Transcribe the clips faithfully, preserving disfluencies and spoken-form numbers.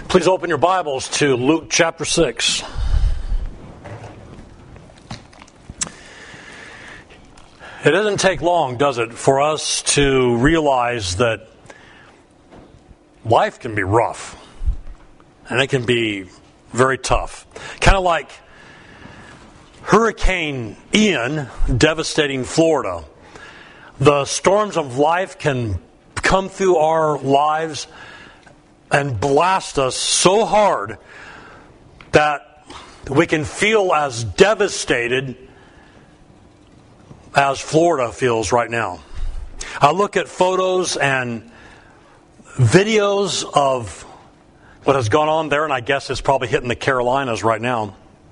Please open your Bibles to Luke chapter six. It doesn't take long, does it, for us to realize that life can be rough and it can be very tough. Kind of like Hurricane Ian devastating Florida. The storms of life can come through our lives and blast us so hard that we can feel as devastated as Florida feels right now. I look at photos and videos of what has gone on there, and I guess it's probably hitting the Carolinas right now.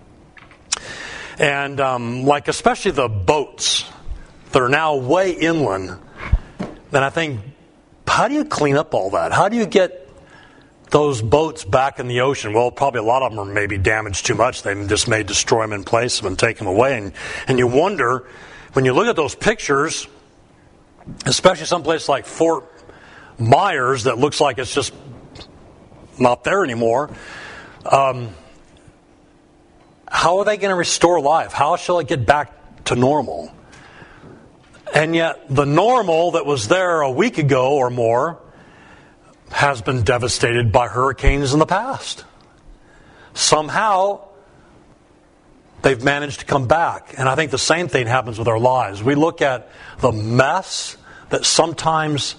And um, like especially the boats that are now way inland. And I think, how do you clean up all that? How do you get those boats back in the ocean? Well, probably a lot of them are maybe damaged too much. They just may destroy them in place and take them away. And, and you wonder, when you look at those pictures, especially someplace like Fort Myers that looks like it's just not there anymore, um, how are they going to restore life? How shall it get back to normal? And yet the normal that was there a week ago or more has been devastated by hurricanes in the past. Somehow, they've managed to come back. And I think the same thing happens with our lives. We look at the mess that sometimes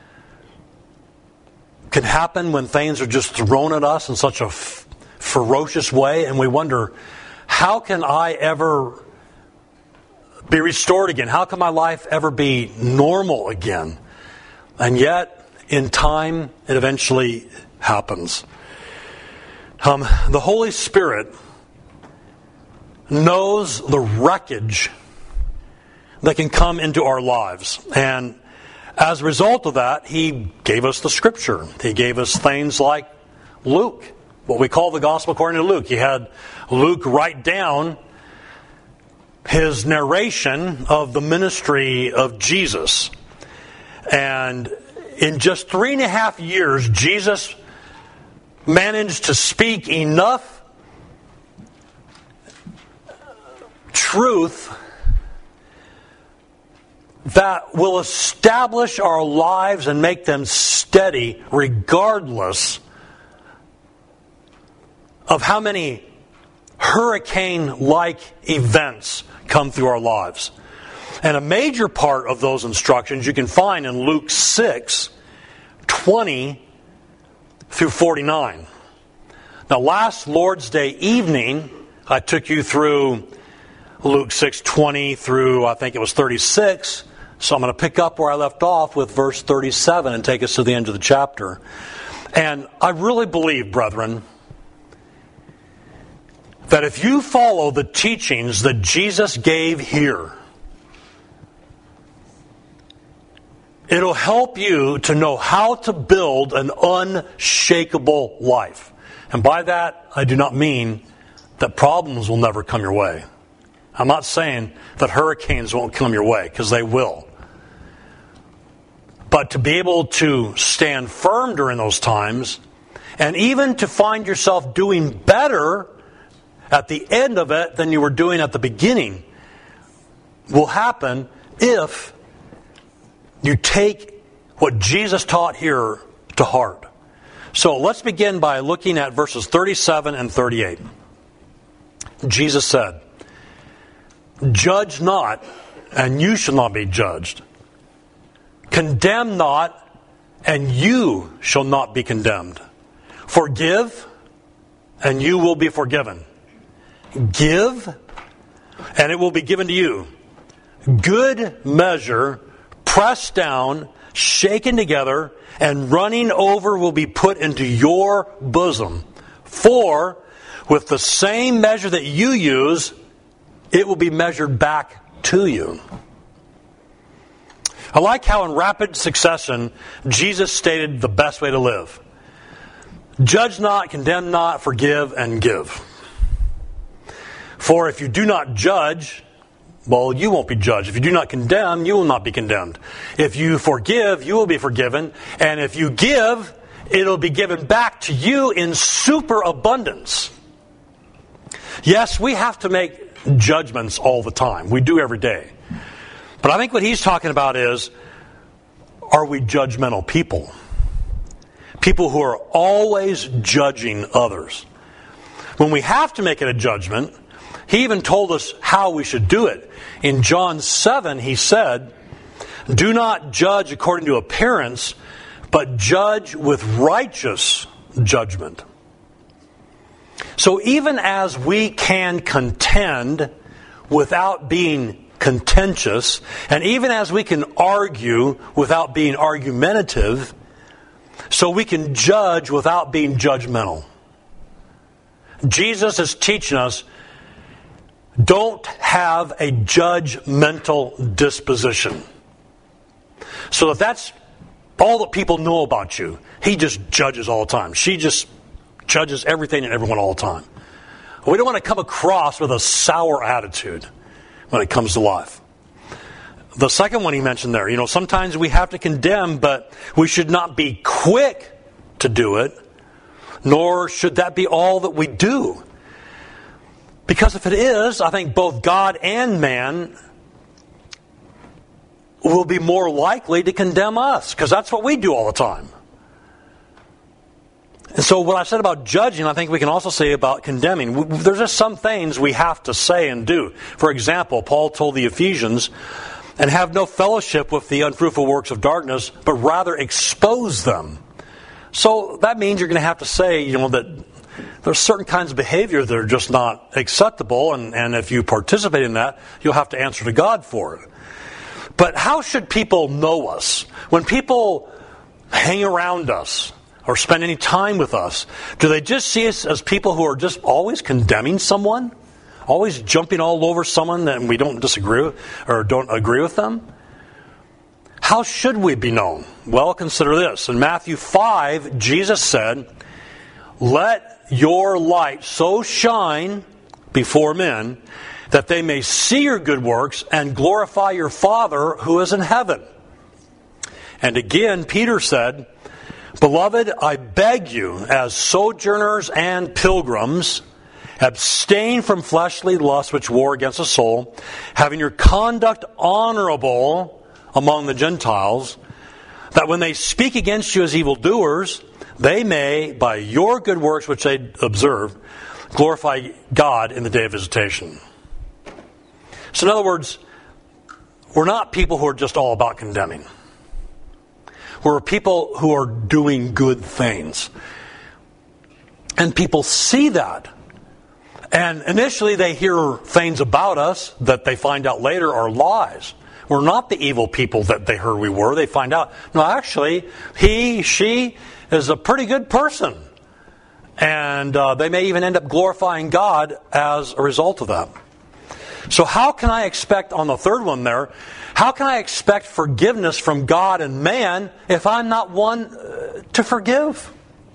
can happen when things are just thrown at us in such a f- ferocious way, and we wonder, how can I ever be restored again? How can my life ever be normal again? And yet, in time, it eventually happens. Um, the Holy Spirit knows the wreckage that can come into our lives. And as a result of that, He gave us the Scripture. He gave us things like Luke, what we call the Gospel according to Luke. He had Luke write down his narration of the ministry of Jesus. And in just three and a half years, Jesus managed to speak enough truth that will establish our lives and make them steady regardless of how many hurricane-like events come through our lives. And a major part of those instructions you can find in Luke six, twenty through forty-nine. Now, last Lord's Day evening, I took you through Luke six, twenty through, I think it was thirty-six. So I'm going to pick up where I left off with verse thirty-seven and take us to the end of the chapter. And I really believe, brethren, that if you follow the teachings that Jesus gave here, it'll help you to know how to build an unshakable life. And by that, I do not mean that problems will never come your way. I'm not saying that hurricanes won't come your way, because they will. But to be able to stand firm during those times, and even to find yourself doing better at the end of it than you were doing at the beginning, will happen if you take what Jesus taught here to heart. So let's begin by looking at verses thirty-seven and thirty-eight. Jesus said, "Judge not, and you shall not be judged. Condemn not, and you shall not be condemned. Forgive, and you will be forgiven. Give, and it will be given to you. Good measure, pressed down, shaken together, and running over will be put into your bosom. For with the same measure that you use, it will be measured back to you." I like how in rapid succession, Jesus stated the best way to live. Judge not, condemn not, forgive, and give. For if you do not judge, well, you won't be judged. If you do not condemn, you will not be condemned. If you forgive, you will be forgiven. And if you give, it'll be given back to you in superabundance. Yes, we have to make judgments all the time. We do every day. But I think what he's talking about is, are we judgmental people? People who are always judging others. When we have to make it a judgment, he even told us how we should do it. In John seven, he said, do not judge according to appearance, but judge with righteous judgment. So even as we can contend without being contentious, and even as we can argue without being argumentative, so we can judge without being judgmental. Jesus is teaching us, don't have a judgmental disposition. So if that's all that people know about you, he just judges all the time. She just judges everything and everyone all the time. We don't want to come across with a sour attitude when it comes to life. The second one he mentioned there, you know, sometimes we have to condemn, but we should not be quick to do it, nor should that be all that we do. Because if it is, I think both God and man will be more likely to condemn us, because that's what we do all the time. And so what I said about judging, I think we can also say about condemning. There's just some things we have to say and do. For example, Paul told the Ephesians, and have no fellowship with the unfruitful works of darkness, but rather expose them. So that means you're going to have to say, you know, that there's certain kinds of behavior that are just not acceptable, and, and if you participate in that, you'll have to answer to God for it. But how should people know us? When people hang around us or spend any time with us, do they just see us as people who are just always condemning someone? Always jumping all over someone that we don't disagree with or don't agree with them? How should we be known? Well, consider this. In Matthew five, Jesus said, let your light so shine before men that they may see your good works and glorify your Father who is in heaven. And again, Peter said, beloved, I beg you, as sojourners and pilgrims, abstain from fleshly lusts which war against the soul, having your conduct honorable among the Gentiles, that when they speak against you as evildoers, they may, by your good works which they observe, glorify God in the day of visitation. So in other words, we're not people who are just all about condemning. We're people who are doing good things. And people see that. And initially they hear things about us that they find out later are lies. We're not the evil people that they heard we were. They find out, no, actually, he, she is a pretty good person. And uh, they may even end up glorifying God as a result of that. So how can I expect, on the third one there, how can I expect forgiveness from God and man if I'm not one uh, to forgive?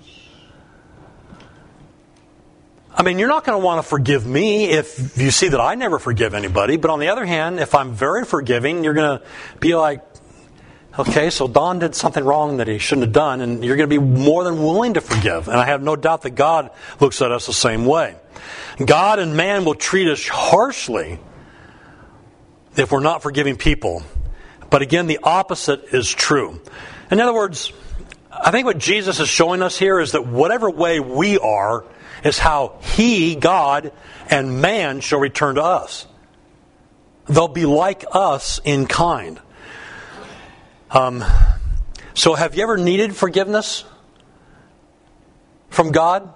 I mean, you're not going to want to forgive me if you see that I never forgive anybody. But on the other hand, if I'm very forgiving, you're going to be like, okay, so Don did something wrong that he shouldn't have done, and you're going to be more than willing to forgive. And I have no doubt that God looks at us the same way. God and man will treat us harshly if we're not forgiving people. But again, the opposite is true. In other words, I think what Jesus is showing us here is that whatever way we are is how He, God, and man shall return to us. They'll be like us in kind. Um, so have you ever needed forgiveness from God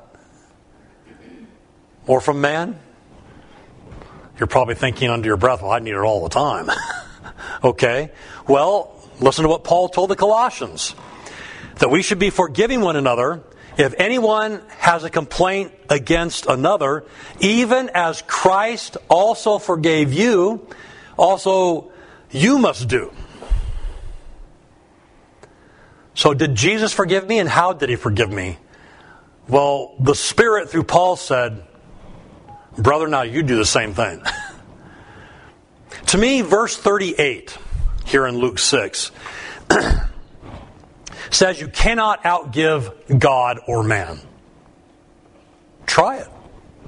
or from man? You're probably thinking under your breath, well, I need it all the time. Okay. Well, listen to what Paul told the Colossians. That we should be forgiving one another if anyone has a complaint against another, even as Christ also forgave you, also you must do. So did Jesus forgive me, and how did He forgive me? Well, the Spirit through Paul said, brother, now you do the same thing. To me, verse thirty-eight here in Luke six says you cannot outgive God or man. Try it.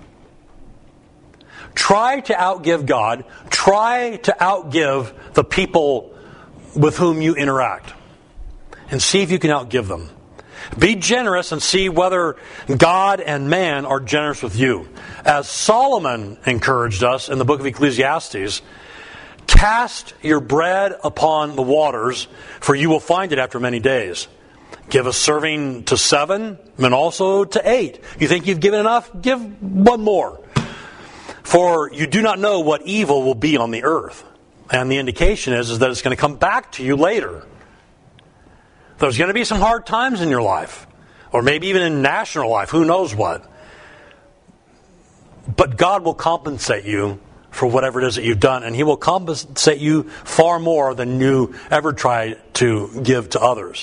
Try to outgive God. Try to outgive the people with whom you interact. And see if you can outgive them. Be generous and see whether God and man are generous with you. As Solomon encouraged us in the book of Ecclesiastes, cast your bread upon the waters, for you will find it after many days. Give a serving to seven, and also to eight. You think you've given enough? Give one more. For you do not know what evil will be on the earth. And the indication is, is that it's going to come back to you later. There's going to be some hard times in your life. Or maybe even in national life. Who knows what. But God will compensate you for whatever it is that you've done. And He will compensate you far more than you ever try to give to others.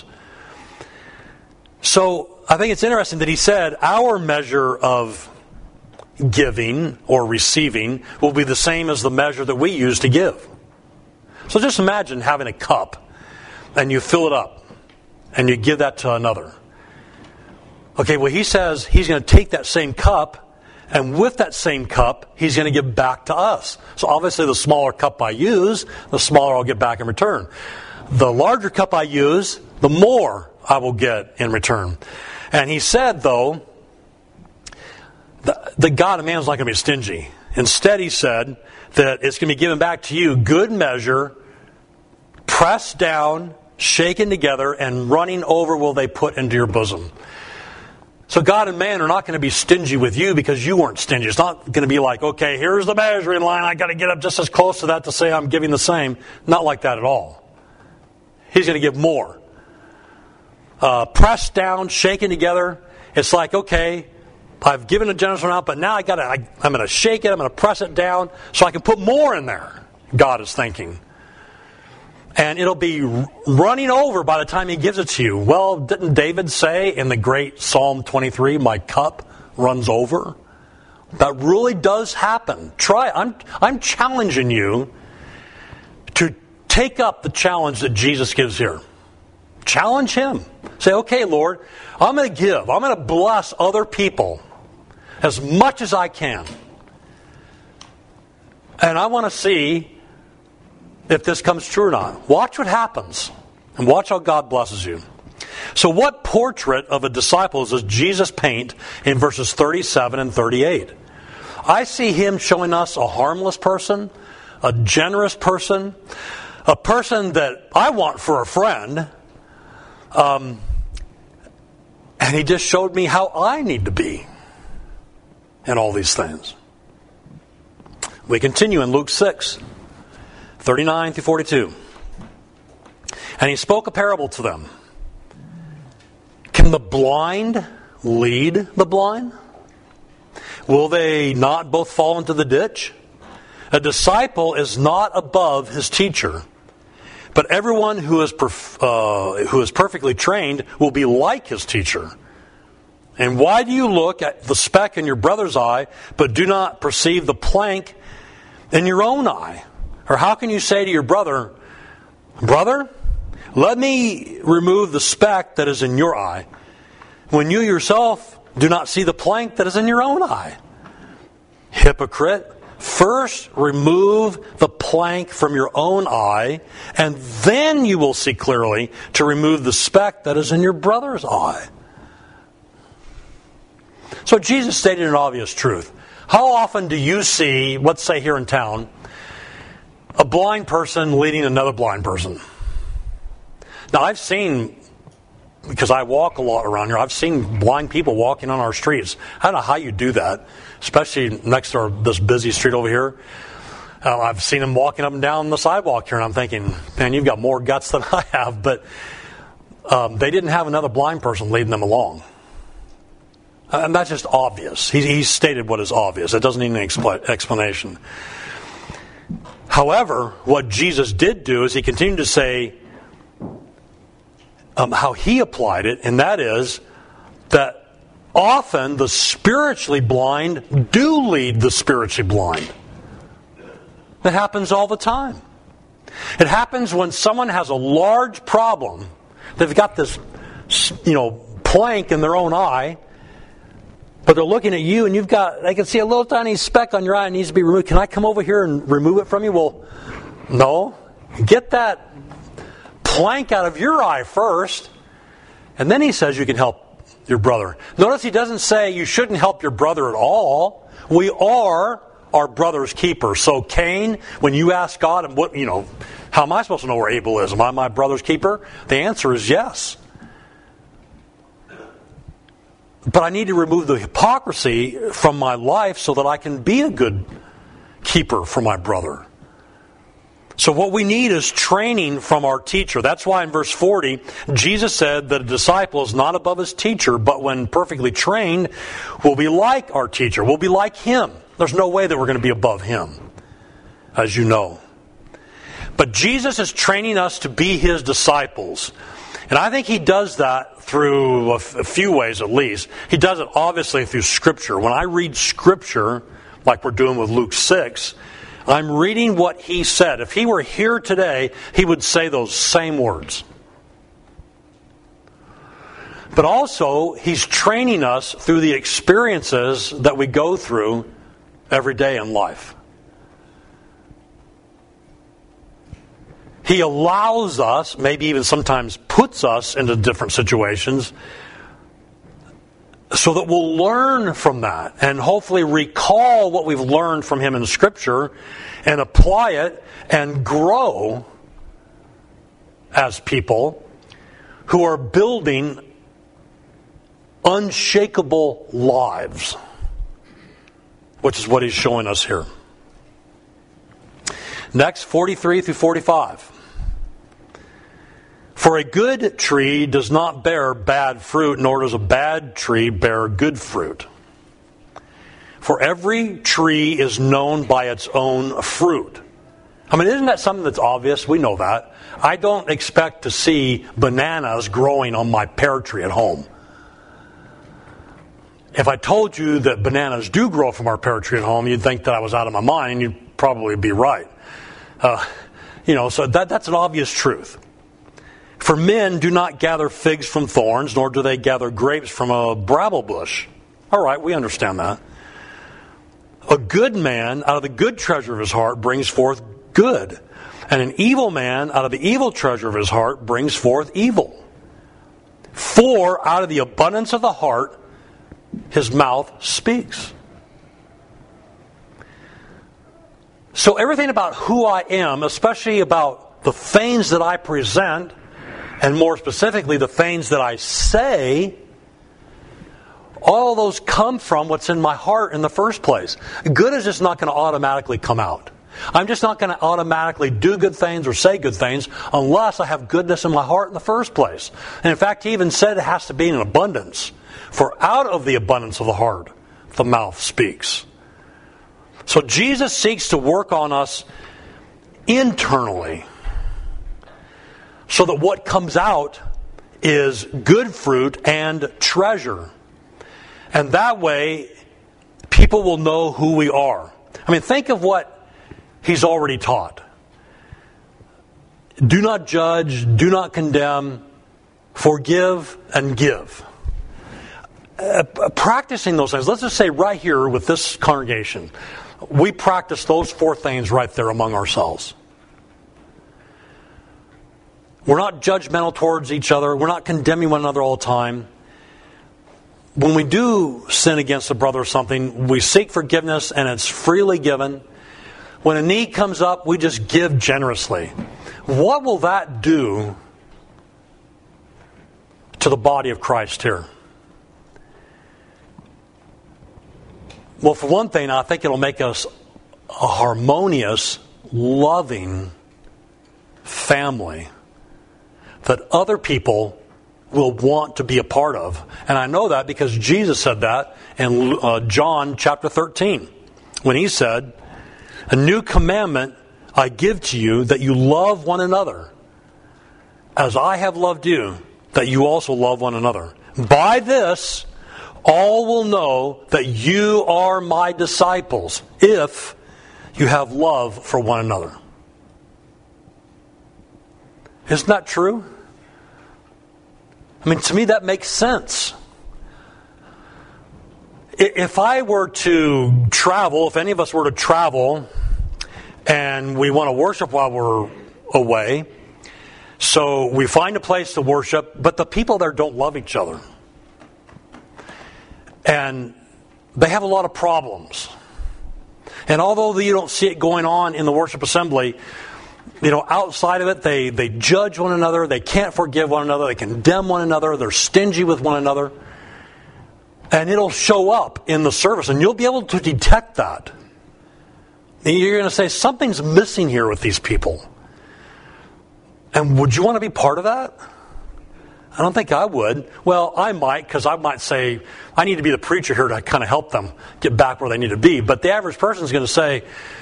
So I think it's interesting that He said our measure of giving or receiving will be the same as the measure that we use to give. So just imagine having a cup and you fill it up and you give that to another. Okay, well He says He's going to take that same cup, and with that same cup He's going to give back to us. So obviously the smaller cup I use, the smaller I'll get back in return. The larger cup I use, the more I will get in return. And He said, though, that God and man is not going to be stingy. Instead, He said that it's going to be given back to you, good measure, pressed down, shaken together, and running over will they put into your bosom. So God and man are not going to be stingy with you because you weren't stingy. It's not going to be like, okay, here's the measuring line. I got to get up just as close to that to say I'm giving the same. Not like that at all. He's going to give more. Uh, pressed down, shaken together. It's like, okay, I've given a generous amount, but now I got to. I, I'm going to shake it. I'm going to press it down so I can put more in there. God is thinking, and it'll be running over by the time He gives it to you. Well, didn't David say in the great Psalm twenty-three, "My cup runs over"? That really does happen. Try. I'm. I'm challenging you to take up the challenge that Jesus gives here. Challenge Him. Say, okay, Lord, I'm going to give. I'm going to bless other people as much as I can. And I want to see if this comes true or not. Watch what happens. And watch how God blesses you. So what portrait of a disciple does Jesus paint in verses thirty-seven and thirty-eight? I see Him showing us a harmless person, a generous person, a person that I want for a friend. Um, and He just showed me how I need to be in all these things. We continue in Luke six, thirty-nine through forty-two. And He spoke a parable to them. Can the blind lead the blind? Will they not both fall into the ditch? A disciple is not above his teacher. But everyone who is perf- uh, who is perfectly trained will be like his teacher. And why do you look at the speck in your brother's eye, but do not perceive the plank in your own eye? Or how can you say to your brother, "Brother, let me remove the speck that is in your eye," when you yourself do not see the plank that is in your own eye? Hypocrite! First, remove the plank from your own eye, and then you will see clearly to remove the speck that is in your brother's eye. So Jesus stated an obvious truth. How often do you see, let's say here in town, a blind person leading another blind person? Now, I've seen, because I walk a lot around here, I've seen blind people walking on our streets. I don't know how you do that, especially next to our, this busy street over here. Uh, I've seen them walking up and down the sidewalk here, and I'm thinking, man, you've got more guts than I have. But um, they didn't have another blind person leading them along. And that's just obvious. He, he stated what is obvious. It doesn't need an expl- explanation. However, what Jesus did do is He continued to say um, how He applied it, and that is that often the spiritually blind do lead the spiritually blind. That happens all the time. It happens when someone has a large problem. They've got this you know, plank in their own eye, but they're looking at you and you've got, they can see a little tiny speck on your eye that needs to be removed. Can I come over here and remove it from you? Well, no. Get that plank out of your eye first, and then he says you can help your brother. Notice he doesn't say you shouldn't help your brother at all. We are our brother's keeper. So Cain, when you ask God, and what you know, how am I supposed to know where Abel is? Am I my brother's keeper? The answer is yes. But I need to remove the hypocrisy from my life so that I can be a good keeper for my brother. So what we need is training from our teacher. That's why in verse forty, Jesus said that a disciple is not above his teacher, but when perfectly trained, will be like our teacher, will be like him. There's no way that we're going to be above him, as you know. But Jesus is training us to be his disciples. And I think he does that through a, f- a few ways at least. He does it obviously through Scripture. When I read Scripture, like we're doing with Luke six, I'm reading what he said. If he were here today, he would say those same words. But also, he's training us through the experiences that we go through every day in life. He allows us, maybe even sometimes puts us into different situations so that we'll learn from that and hopefully recall what we've learned from him in Scripture and apply it and grow as people who are building unshakable lives, which is what he's showing us here. Next, forty-three through forty-five. For a good tree does not bear bad fruit, nor does a bad tree bear good fruit. For every tree is known by its own fruit. I mean, isn't that something that's obvious? We know that. I don't expect to see bananas growing on my pear tree at home. If I told you that bananas do grow from our pear tree at home, you'd think that I was out of my mind, and you'd probably be right. Uh, you know, so that that's an obvious truth. For men do not gather figs from thorns, nor do they gather grapes from a bramble bush. All right, we understand that. A good man out of the good treasure of his heart brings forth good, and an evil man out of the evil treasure of his heart brings forth evil. For out of the abundance of the heart, his mouth speaks. So everything about who I am, especially about the things that I present, and more specifically the things that I say, all those come from what's in my heart in the first place. Good is just not going to automatically come out. I'm just not going to automatically do good things or say good things unless I have goodness in my heart in the first place. And in fact, he even said it has to be in abundance. For out of the abundance of the heart, the mouth speaks. So Jesus seeks to work on us internally so that what comes out is good fruit and treasure. And that way, people will know who we are. I mean, think of what he's already taught. Do not judge, do not condemn, forgive and give. Uh, practicing those things, let's just say right here with this congregation, we practice those four things right there among ourselves. We're not judgmental towards each other. We're not condemning one another all the time. When we do sin against a brother or something, we seek forgiveness and it's freely given. When a need comes up, we just give generously. What will that do to the body of Christ here? Well, for one thing, I think it'll make us a harmonious, loving family that other people will want to be a part of. And I know that because Jesus said that in uh, John chapter thirteen, when he said, "A new commandment I give to you, that you love one another, as I have loved you, that you also love one another. By this, all will know that you are my disciples, if you have love for one another." Isn't that true? I mean, to me that makes sense. If I were to travel, if any of us were to travel, and we want to worship while we're away, so we find a place to worship, but the people there don't love each other. And they have a lot of problems. And although you don't see it going on in the worship assembly, you know, outside of it, they, they judge one another, they can't forgive one another, they condemn one another, they're stingy with one another. And it'll show up in the service, and you'll be able to detect that. And you're going to say, something's missing here with these people. And would you want to be part of that? I don't think I would. Well, I might, because I might say, I need to be the preacher here to kind of help them get back where they need to be. But the average person is going to say,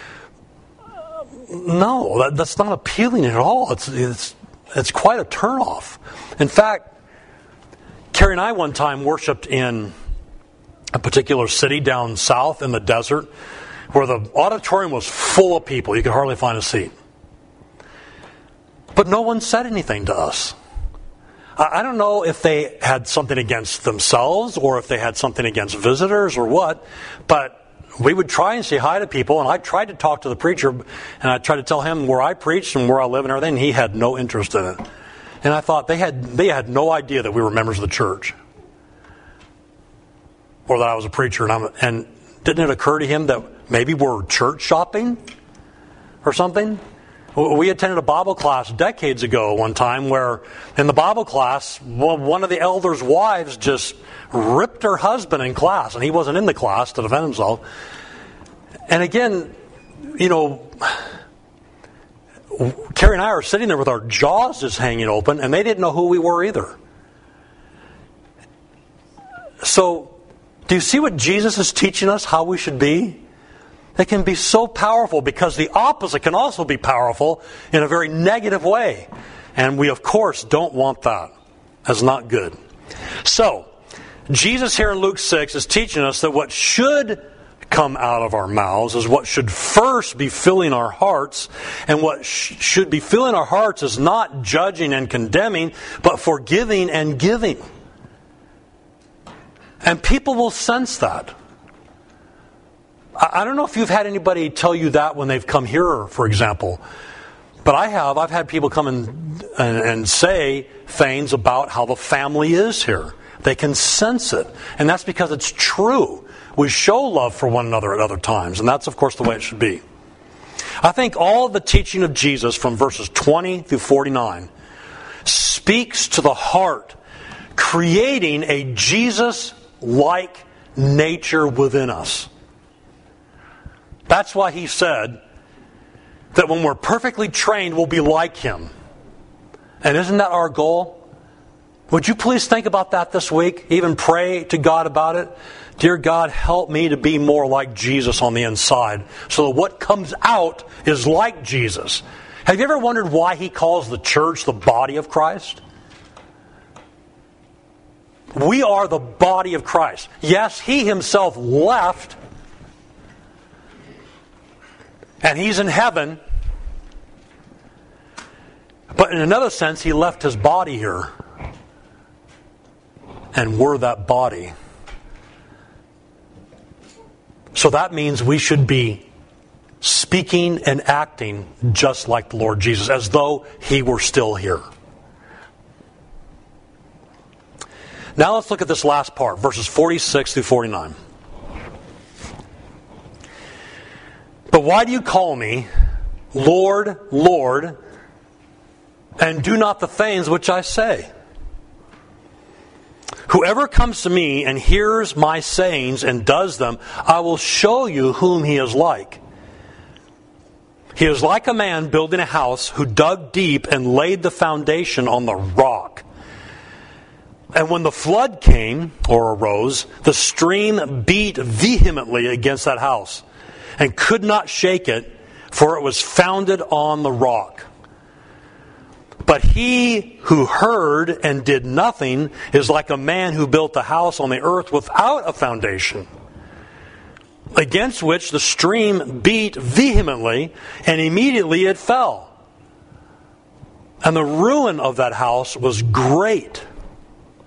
no, that, that's not appealing at all. It's, it's, it's quite a turnoff. In fact, Carrie and I one time worshipped in a particular city down south in the desert where the auditorium was full of people. You could hardly find a seat. But no one said anything to us. I don't know if they had something against themselves or if they had something against visitors or what, but we would try and say hi to people, and I tried to talk to the preacher, and I tried to tell him where I preached and where I live and everything, and he had no interest in it. And I thought they had they had no idea that we were members of the church or that I was a preacher. And, I'm, and didn't it occur to him that maybe we're church shopping or something? We attended a Bible class decades ago one time where in the Bible class, well, one of the elders' wives just ripped her husband in class, and he wasn't in the class to defend himself. And again, you know, Carrie and I are sitting there with our jaws just hanging open, and they didn't know who we were either. So, do you see what Jesus is teaching us, how we should be? It can be so powerful because the opposite can also be powerful in a very negative way. And we, of course, don't want that. That's not good. So, Jesus here in Luke six is teaching us that what should come out of our mouths is what should first be filling our hearts. And what sh- should be filling our hearts is not judging and condemning, but forgiving and giving. And people will sense that. I don't know if you've had anybody tell you that when they've come here, for example. But I have. I've had people come and, and, and say things about how the family is here. They can sense it. And that's because it's true. We show love for one another at other times. And that's, of course, the way it should be. I think all of the teaching of Jesus from verses twenty through forty-nine speaks to the heart, creating a Jesus-like nature within us. That's why he said that when we're perfectly trained, we'll be like him. And isn't that our goal? Would you please think about that this week? Even pray to God about it. Dear God, help me to be more like Jesus on the inside, so that what comes out is like Jesus. Have you ever wondered why he calls the church the body of Christ? We are the body of Christ. Yes, he himself left, and he's in heaven. But in another sense, he left his body here. And we're that body. So that means we should be speaking and acting just like the Lord Jesus, as though he were still here. Now let's look at this last part, verses forty-six through forty-nine. But why do you call me Lord, Lord, and do not the things which I say? Whoever comes to me and hears my sayings and does them, I will show you whom he is like. He is like a man building a house who dug deep and laid the foundation on the rock. And when the flood came, or arose, the stream beat vehemently against that house and could not shake it, for it was founded on the rock. But he who heard and did nothing is like a man who built a house on the earth without a foundation, against which the stream beat vehemently, and immediately it fell. And the ruin of that house was great.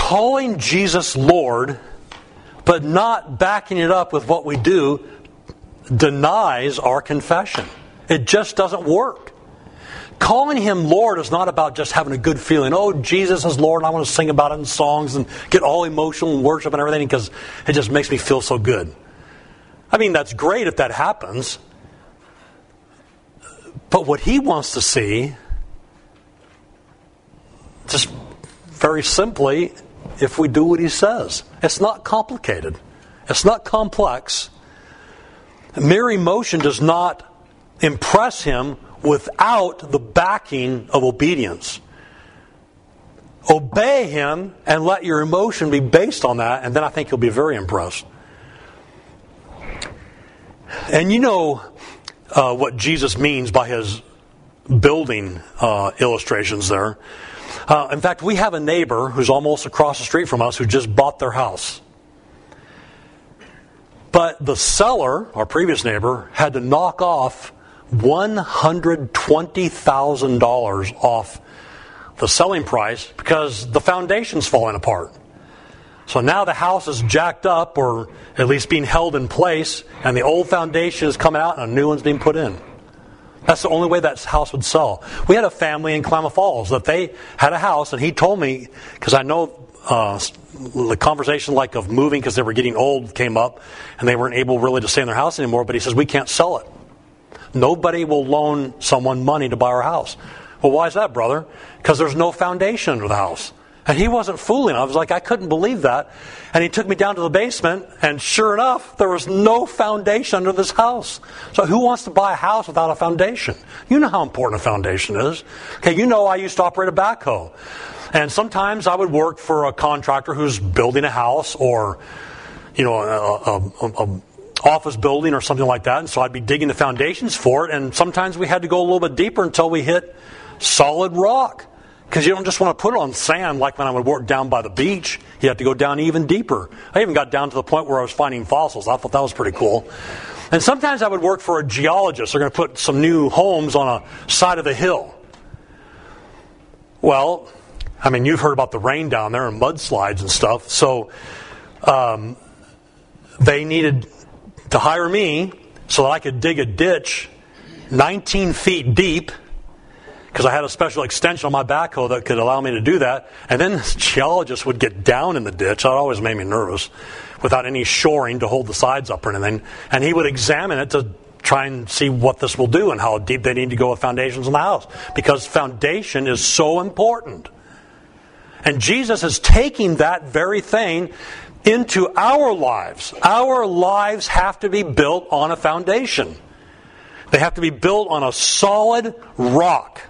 calling Jesus Lord, but not backing it up with what we do, denies our confession. It just doesn't work. Calling Him Lord is not about just having a good feeling. Oh, Jesus is Lord, and I want to sing about it in songs and get all emotional and worship and everything because it just makes me feel so good. I mean, that's great if that happens. But what He wants to see, just very simply, if we do what He says. It's not complicated. It's not complex. Mere emotion does not impress Him without the backing of obedience. Obey Him and let your emotion be based on that, and then I think He'll be very impressed. And you know uh, what Jesus means by His building uh, illustrations there. Uh, in fact, we have a neighbor who's almost across the street from us who just bought their house. But the seller, our previous neighbor, had to knock off one hundred twenty thousand dollars off the selling price because the foundation's falling apart. So now the house is jacked up, or at least being held in place, and the old foundation is coming out and a new one's being put in. That's the only way that house would sell. We had a family in Klamath Falls that they had a house, and he told me, because I know uh, the conversation like of moving because they were getting old came up, and they weren't able really to stay in their house anymore, but he says, we can't sell it. Nobody will loan someone money to buy our house. Well, why is that, brother? Because there's no foundation under the house. And he wasn't fooling. I was like, I couldn't believe that. And he took me down to the basement, and sure enough, there was no foundation under this house. So who wants to buy a house without a foundation? You know how important a foundation is. Okay, you know I used to operate a backhoe. And sometimes I would work for a contractor who's building a house or, you know, a, a, a office building or something like that. And so I'd be digging the foundations for it. And sometimes we had to go a little bit deeper until we hit solid rock. Because you don't just want to put it on sand like when I would work down by the beach. You have to go down even deeper. I even got down to the point where I was finding fossils. I thought that was pretty cool. And sometimes I would work for a geologist. They're going to put some new homes on a side of the hill. Well, I mean, you've heard about the rain down there and mudslides and stuff. So um, they needed to hire me so that I could dig a ditch nineteen feet deep, because I had a special extension on my backhoe that could allow me to do that. And then this geologist would get down in the ditch. That always made me nervous, without any shoring to hold the sides up or anything. And he would examine it to try and see what this will do and how deep they need to go with foundations in the house. Because foundation is so important. And Jesus is taking that very thing into our lives. Our lives have to be built on a foundation. They have to be built on a solid rock.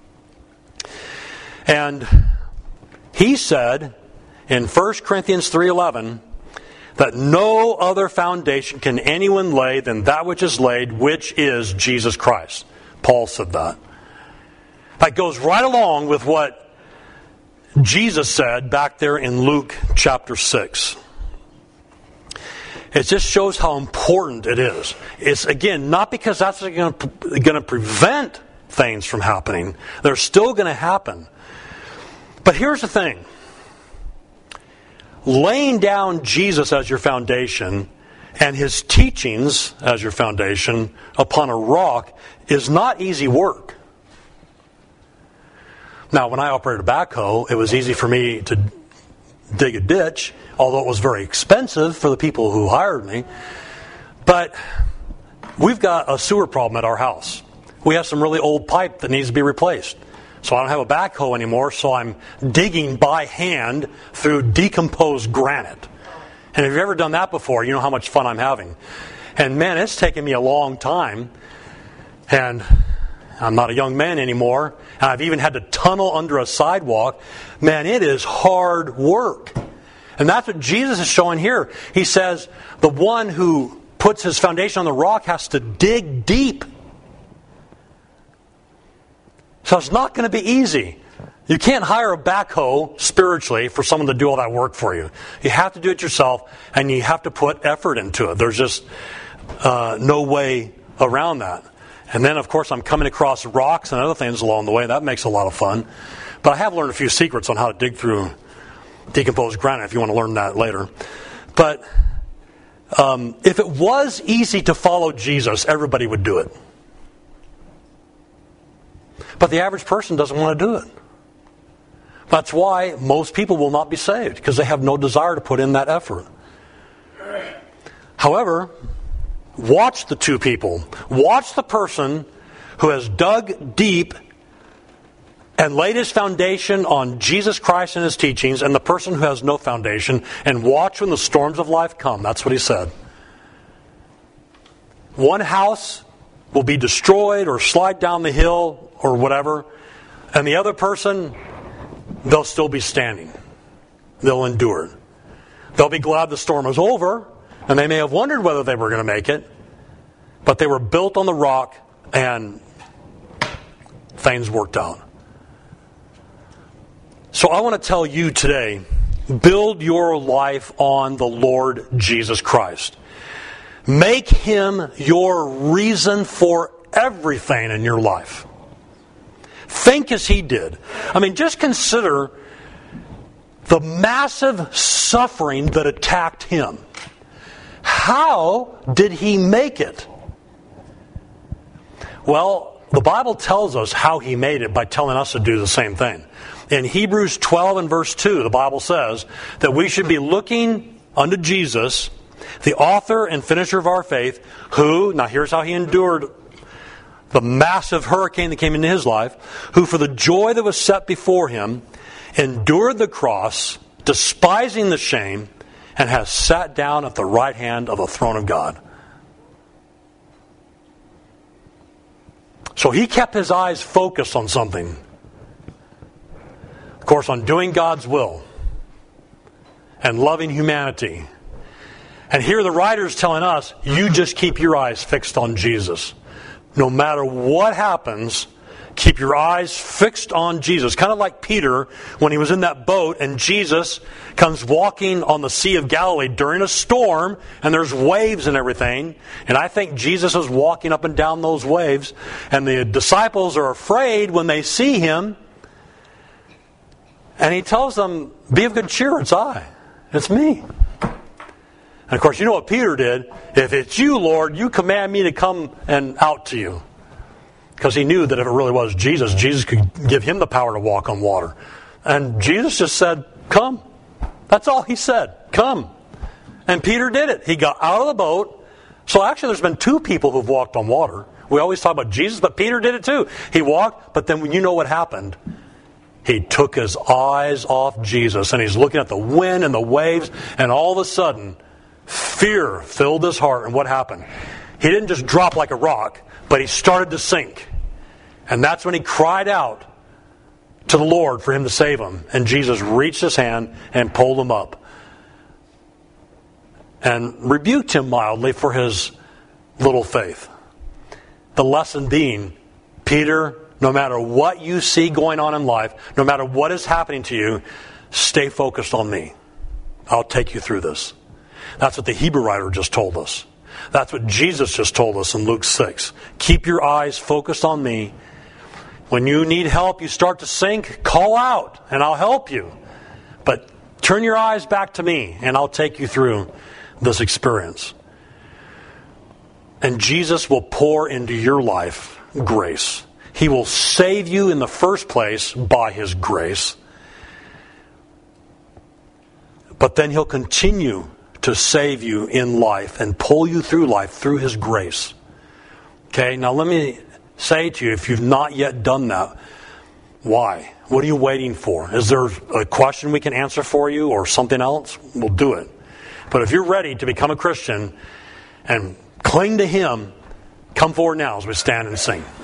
And he said in First Corinthians three eleven that no other foundation can anyone lay than that which is laid, which is Jesus Christ. Paul said that. That goes right along with what Jesus said back there in Luke chapter six. It just shows how important it is. It's, again, not because that's going to prevent things from happening. They're still going to happen. But here's the thing. Laying down Jesus as your foundation and His teachings as your foundation upon a rock is not easy work. Now, when I operated a backhoe, it was easy for me to dig a ditch, although it was very expensive for the people who hired me. But we've got a sewer problem at our house. We have some really old pipe that needs to be replaced. So I don't have a backhoe anymore, so I'm digging by hand through decomposed granite. And if you've ever done that before, you know how much fun I'm having. And man, it's taken me a long time. And I'm not a young man anymore. And I've even had to tunnel under a sidewalk. Man, it is hard work. And that's what Jesus is showing here. He says the one who puts his foundation on the rock has to dig deep. So it's not going to be easy. You can't hire a backhoe spiritually for someone to do all that work for you. You have to do it yourself, and you have to put effort into it. There's just uh, no way around that. And then, of course, I'm coming across rocks and other things along the way. That makes a lot of fun. But I have learned a few secrets on how to dig through decomposed granite if you want to learn that later. But um, if it was easy to follow Jesus, everybody would do it. But the average person doesn't want to do it. That's why most people will not be saved, because they have no desire to put in that effort. However, watch the two people. Watch the person who has dug deep and laid his foundation on Jesus Christ and his teachings, and the person who has no foundation, and watch when the storms of life come. That's what he said. One house will be destroyed or slide down the hill or whatever, and the other person, they'll still be standing. They'll endure it. They'll be glad the storm is over, and they may have wondered whether they were going to make it, but they were built on the rock, and things worked out. So I want to tell you today, build your life on the Lord Jesus Christ. Make Him your reason for everything in your life. Think as He did. I mean, just consider the massive suffering that attacked Him. How did He make it? Well, the Bible tells us how He made it by telling us to do the same thing. In Hebrews twelve and verse two, the Bible says that we should be looking unto Jesus, the author and finisher of our faith, who, now here's how He endured the massive hurricane that came into His life, who for the joy that was set before Him endured the cross, despising the shame, and has sat down at the right hand of the throne of God. So He kept His eyes focused on something. Of course, on doing God's will and loving humanity. And here the writer's telling us, you just keep your eyes fixed on Jesus. No matter what happens, keep your eyes fixed on Jesus. Kind of like Peter when he was in that boat and Jesus comes walking on the Sea of Galilee during a storm and there's waves and everything. And I think Jesus is walking up and down those waves. And the disciples are afraid when they see Him. And He tells them, be of good cheer, it's I. It's me. And of course, you know what Peter did? If it's you, Lord, you command me to come and out to you. Because he knew that if it really was Jesus, Jesus could give him the power to walk on water. And Jesus just said, come. That's all He said. Come. And Peter did it. He got out of the boat. So actually there's been two people who've walked on water. We always talk about Jesus, but Peter did it too. He walked, but then when you know what happened, he took his eyes off Jesus and he's looking at the wind and the waves, and all of a sudden fear filled his heart. And what happened? He didn't just drop like a rock, but he started to sink. And that's when he cried out to the Lord for Him to save him. And Jesus reached His hand and pulled him up. And rebuked him mildly for his little faith. The lesson being, Peter, no matter what you see going on in life, no matter what is happening to you, stay focused on me. I'll take you through this. That's what the Hebrew writer just told us. That's what Jesus just told us in Luke six. Keep your eyes focused on me. When you need help, you start to sink, call out and I'll help you. But turn your eyes back to me and I'll take you through this experience. And Jesus will pour into your life grace. He will save you in the first place by His grace. But then He'll continue to save you in life and pull you through life through His grace. Okay, now let me say to you, if you've not yet done that, why? What are you waiting for? Is there a question we can answer for you or something else? We'll do it. But if you're ready to become a Christian and cling to Him, come forward now as we stand and sing.